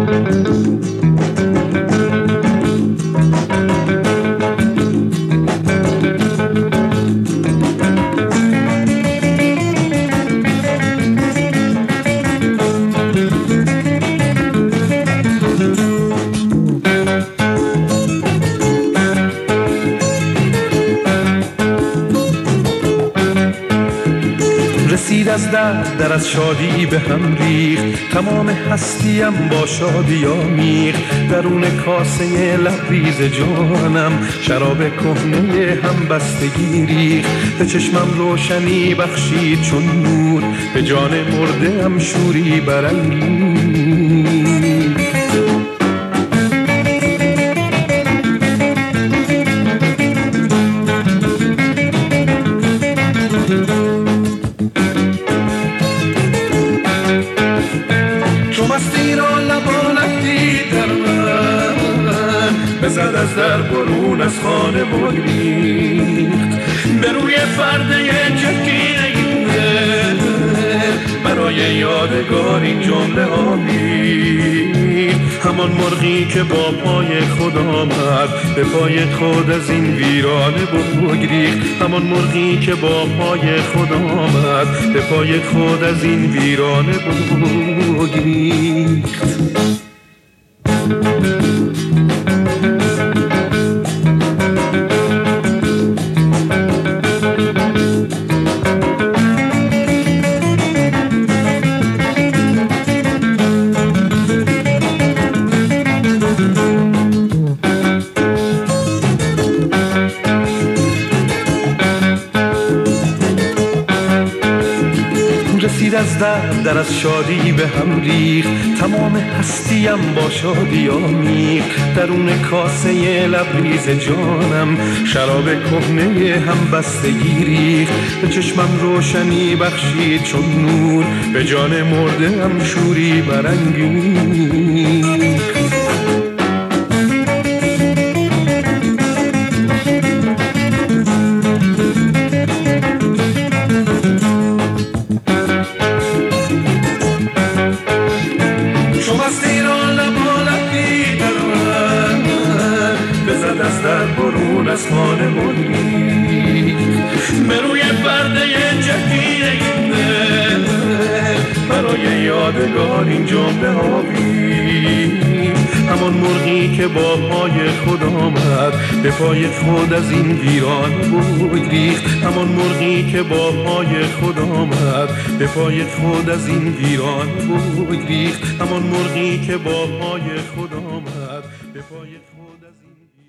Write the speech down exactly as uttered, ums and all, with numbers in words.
رسید از در در از شادی به هم ریخت، تمام هستیم با شادی آمیخت. درون کاسه لبریز جانم شراب کهنه هم بستگی ریخت. به چشمم روشنی بخشید چون نور، به جان مرده هم شوری برانگیخت. مستی را لبانت دید در من، بزد از در برون از خانه بگریخت. به روی پرده چکیده این برای یادگار این جمله آویخت. همان مرغی که با پای خود آمد، به پای خود از این ویرانه بگریخت. همان مرغی که با پای خود آمد، به پای خود از این ویرانه بگریخت. رسید از در در از شادی به هم ریخت، تمام هستیم با شادی آمیخت. درون کاسه لبریز جانم شراب کهنه هم بستگی ریخت. به چشمم روشنی بخشید چون نور، به جان مرده هم شوری برانگیخت. مستی را لبانت دید در من، بزد از در برون از خانه بگریخت. به روی پرده چکیده این برای یادگار این جمله آویخت. همان مرغی که با پای خود آمد، به پای خود از این ویرانه بگریخت. همان مرغی که با پای خود آمد، به پای خود از این ویرانه بگریخت. همان مرغی که با پای خود آمد، به پای خود از این